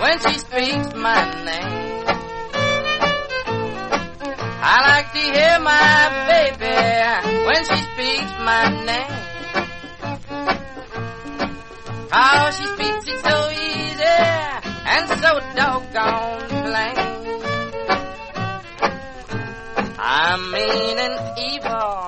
when she speaks my name. I like to hear my baby when she speaks my name. How she speaks it so easy and so doggone plain. I mean and evil